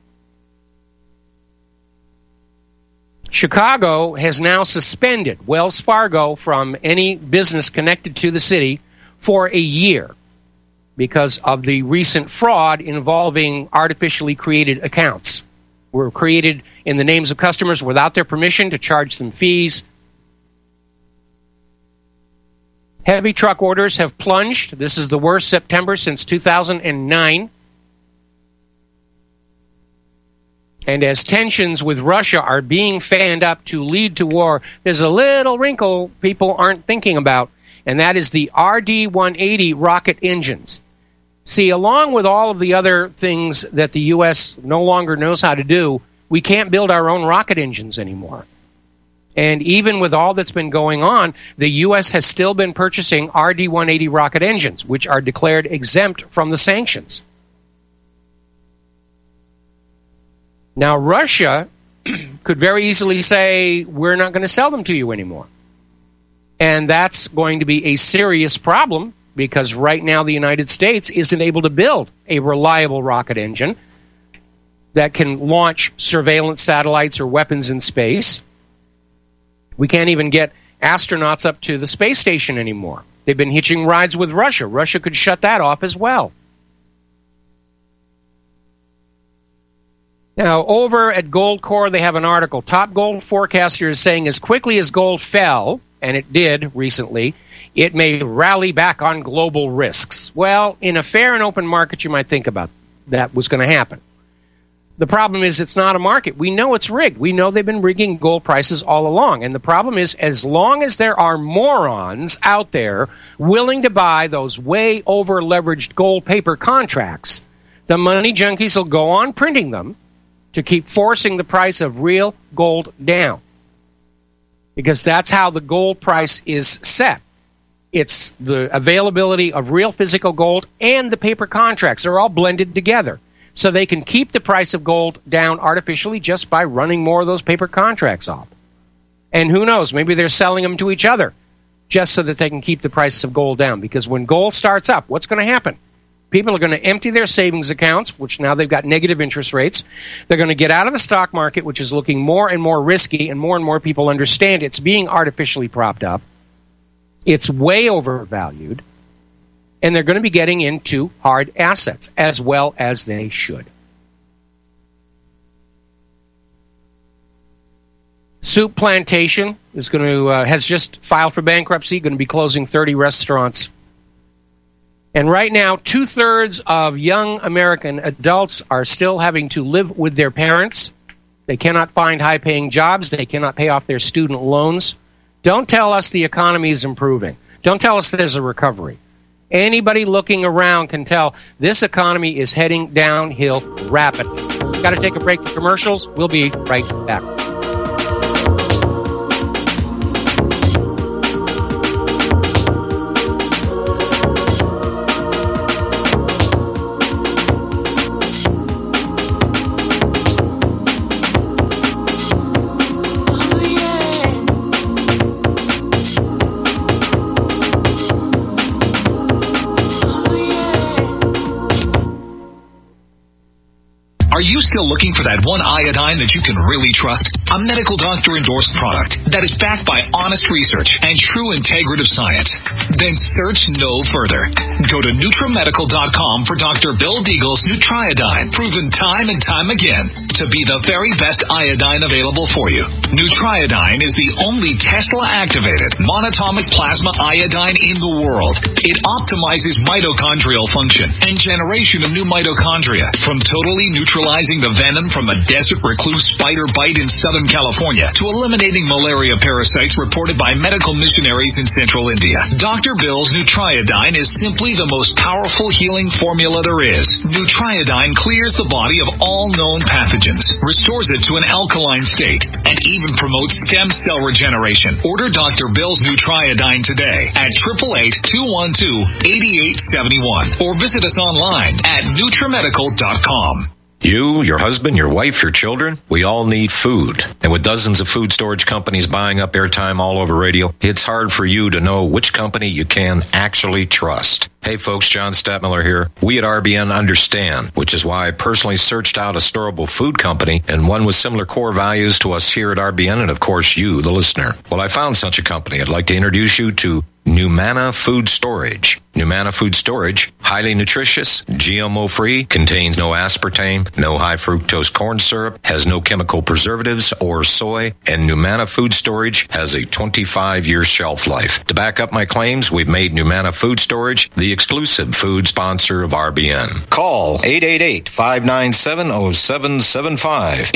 Chicago has now suspended Wells Fargo from any business connected to the city for a year because of the recent fraud involving artificially created accounts. Were created in the names of customers without their permission to charge them fees. Heavy truck orders have plunged. This is the worst September since 2009. And as tensions with Russia are being fanned up to lead to war, there's a little wrinkle people aren't thinking about, and that is the RD-180 rocket engines. See, along with all of the other things that the U.S. no longer knows how to do, we can't build our own rocket engines anymore. And even with all that's been going on, the U.S. has still been purchasing RD-180 rocket engines, which are declared exempt from the sanctions. Now, Russia could very easily say, we're not going to sell them to you anymore. And that's going to be a serious problem because right now the United States isn't able to build a reliable rocket engine that can launch surveillance satellites or weapons in space. We can't even get astronauts up to the space station anymore. They've been hitching rides with Russia. Russia could shut that off as well. Now, over at Goldcore, they have an article. Top gold forecaster is saying as quickly as gold fell, and it did recently, it may rally back on global risks. Well, in a fair and open market, you might think about that was going to happen. The problem is it's not a market. We know it's rigged. We know they've been rigging gold prices all along. And the problem is as long as there are morons out there willing to buy those way over-leveraged gold paper contracts, the money junkies will go on printing them to keep forcing the price of real gold down. Because that's how the gold price is set. It's the availability of real physical gold and the paper contracts. They're all blended together. So they can keep the price of gold down artificially just by running more of those paper contracts off. And who knows, maybe they're selling them to each other just so that they can keep the price of gold down. Because when gold starts up, what's going to happen? People are going to empty their savings accounts, which now they've got negative interest rates. They're going to get out of the stock market, which is looking more and more risky, and more people understand it's being artificially propped up. It's way overvalued. And they're going to be getting into hard assets, as well as they should. Soup Plantation is going to has just filed for bankruptcy, going to be closing 30 restaurants. And right now, 2/3 of young American adults are still having to live with their parents. They cannot find high-paying jobs. They cannot pay off their student loans. Don't tell us the economy is improving. Don't tell us there's a recovery. Anybody looking around can tell this economy is heading downhill rapidly. Got to take a break for commercials. We'll be right back. Are you still looking for that one iodine that you can really trust? A medical doctor endorsed product that is backed by honest research and true integrative science? Then search no further. Go to NutriMedical.com for Dr. Bill Deagle's Nutriodine, proven time and time again to be the very best iodine available for you. Nutriodine is the only Tesla-activated monatomic plasma iodine in the world. It optimizes mitochondrial function and generation of new mitochondria, from totally neutralizing the venom from a desert recluse spider bite in Southern California to eliminating malaria parasites reported by medical missionaries in central India. Dr. Bill's Nutriodine is simply the most powerful healing formula there is. Nutriodine clears the body of all known pathogens, restores it to an alkaline state, and even promotes stem cell regeneration. Order Dr. Bill's Nutriodine today at 888-212-8871 or visit us online at NutriMedical.com. You, your husband, your wife, your children, we all need food. And with dozens of food storage companies buying up airtime all over radio, it's hard for you to know which company you can actually trust. Hey folks, John Stadtmiller here. We at RBN understand, which is why I personally searched out a storable food company and one with similar core values to us here at RBN and of course you, the listener. Well, I found such a company. I'd like to introduce you to Numana Food Storage. Numana Food Storage, highly nutritious, GMO-free, contains no aspartame, no high-fructose corn syrup, has no chemical preservatives or soy, and Numana Food Storage has a 25-year shelf life. To back up my claims, we've made Numana Food Storage the exclusive food sponsor of RBN. Call 888-597-0775,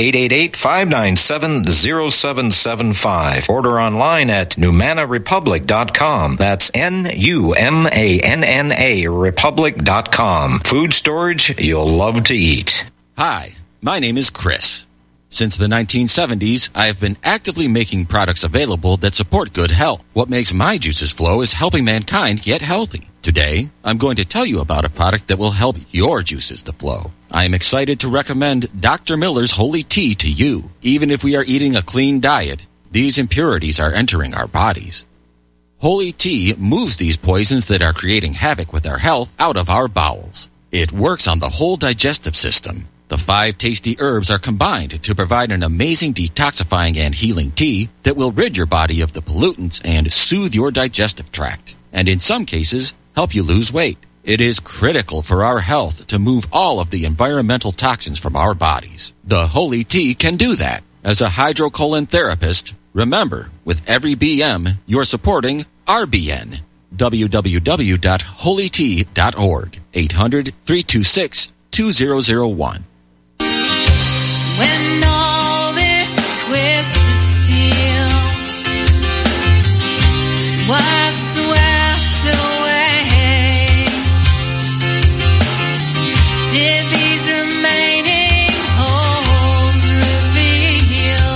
888-597-0775. Order online at NumanaRepublic.com. That's NUMANNA Republic.com. Food storage you'll love to eat. Hi, my name is Chris. Since the 1970s, I have been actively making products available that support good health. What makes my juices flow is helping mankind get healthy. Today, I'm going to tell you about a product that will help your juices to flow. I am excited to recommend Dr. Miller's Holy Tea to you. Even if we are eating a clean diet, these impurities are entering our bodies. Holy Tea moves these poisons that are creating havoc with our health out of our bowels. It works on the whole digestive system. The 5 tasty herbs are combined to provide an amazing detoxifying and healing tea that will rid your body of the pollutants and soothe your digestive tract. And in some cases, help you lose weight. It is critical for our health to move all of the environmental toxins from our bodies. The Holy Tea can do that. As a hydrocolon therapist, remember, with every BM, you're supporting RBN. www.holytea.org. 800-326-2001. When all this twisted steel was swept away, did these remaining holes reveal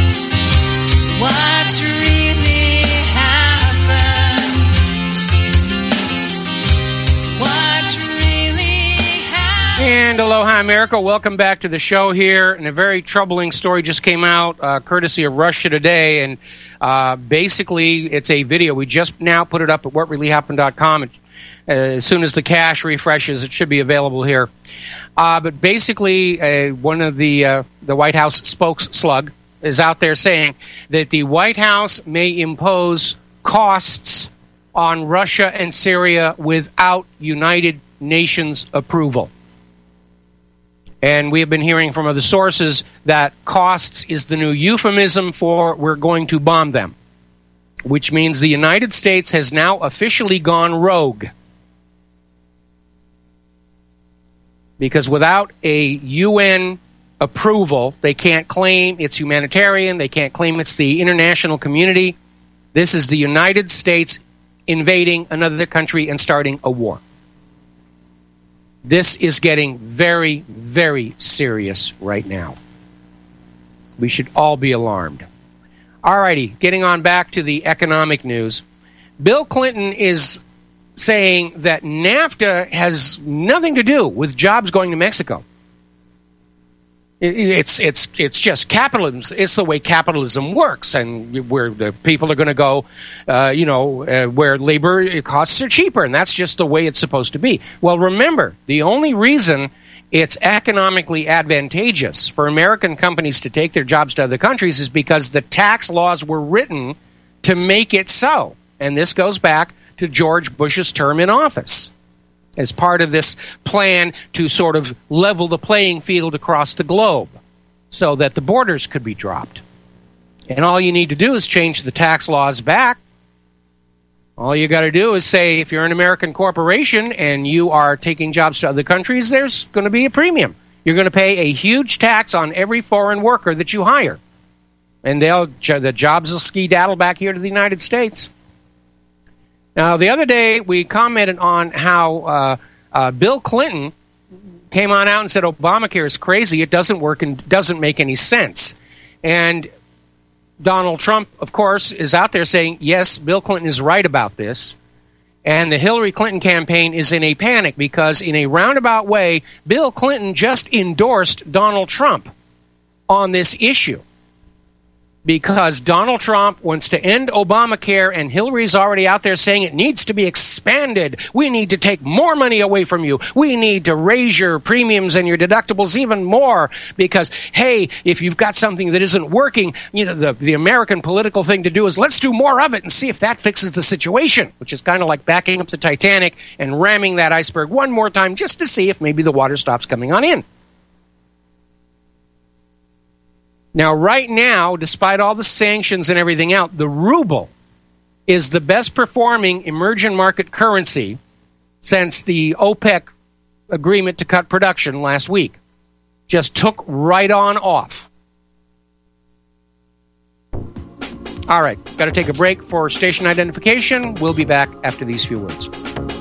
what really happened? What really happened? And And aloha, America. Welcome back to the show here. And a very troubling story just came out, courtesy of Russia Today. And basically, it's a video. We just now put it up at whatreallyhappened.com. As soon as the cache refreshes, it should be available here. But basically, one of the White House spokesslug is out there saying that the White House may impose costs on Russia and Syria without United Nations approval. And we have been hearing from other sources that costs is the new euphemism for we're going to bomb them, which means the United States has now officially gone rogue. Because without a UN approval, they can't claim it's humanitarian, they can't claim it's the international community. This is the United States invading another country and starting a war. This is getting very, very serious right now. We should all be alarmed. Alrighty, getting on back to the economic news. Bill Clinton is saying that NAFTA has nothing to do with jobs going to Mexico. It's just capitalism. It's the way capitalism works, and where the people are going to go, where labor costs are cheaper, and that's just the way it's supposed to be. Well, remember, the only reason it's economically advantageous for American companies to take their jobs to other countries is because the tax laws were written to make it so. And this goes back to George Bush's term in office, as part of this plan to sort of level the playing field across the globe so that the borders could be dropped. And all you need to do is change the tax laws back. All you got to do is say, if you're an American corporation and you are taking jobs to other countries, there's going to be a premium. You're going to pay a huge tax on every foreign worker that you hire. And the jobs will skedaddle back here to the United States. Now, the other day, we commented on how Bill Clinton came on out and said Obamacare is crazy, it doesn't work, and doesn't make any sense. And Donald Trump, of course, is out there saying, yes, Bill Clinton is right about this. And the Hillary Clinton campaign is in a panic because, in a roundabout way, Bill Clinton just endorsed Donald Trump on this issue. Because Donald Trump wants to end Obamacare, and Hillary's already out there saying it needs to be expanded. We need to take more money away from you. We need to raise your premiums and your deductibles even more because, hey, if you've got something that isn't working, the American political thing to do is let's do more of it and see if that fixes the situation, which is kind of like backing up the Titanic and ramming that iceberg one more time just to see if maybe the water stops coming on in. Now, right now, despite all the sanctions and everything else, the ruble is the best performing emerging market currency since the OPEC agreement to cut production last week. Just took right on off. All right, got to take a break for station identification. We'll be back after these few words.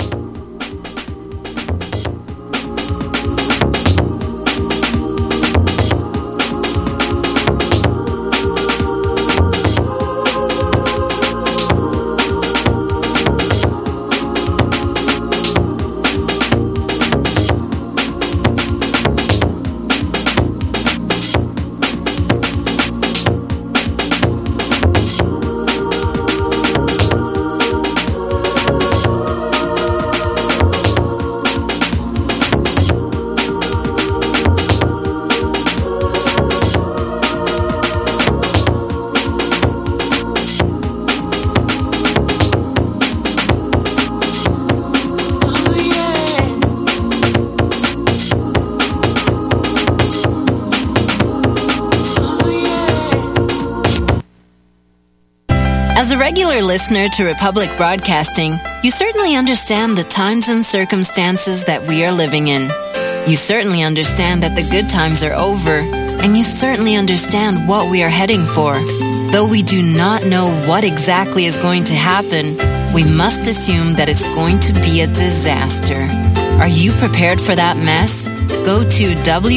As a regular listener to Republic Broadcasting, you certainly understand the times and circumstances that we are living in. You certainly understand that the good times are over, and you certainly understand what we are heading for. Though we do not know what exactly is going to happen, we must assume that it's going to be a disaster. Are you prepared for that mess? Go to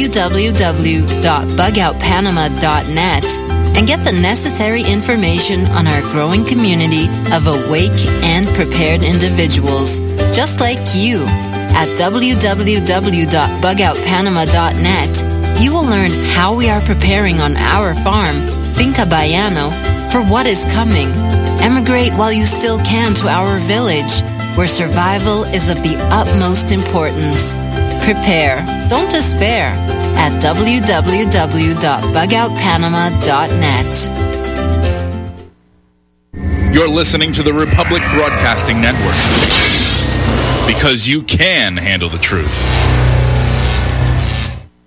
www.bugoutpanama.net and get the necessary information on our growing community of awake and prepared individuals, just like you. At www.bugoutpanama.net, you will learn how we are preparing on our farm, Finca Bayano, for what is coming. Emigrate while you still can to our village, where survival is of the utmost importance. Prepare, don't despair, at www.bugoutpanama.net. You're listening to the Republic Broadcasting Network, because you can handle the truth.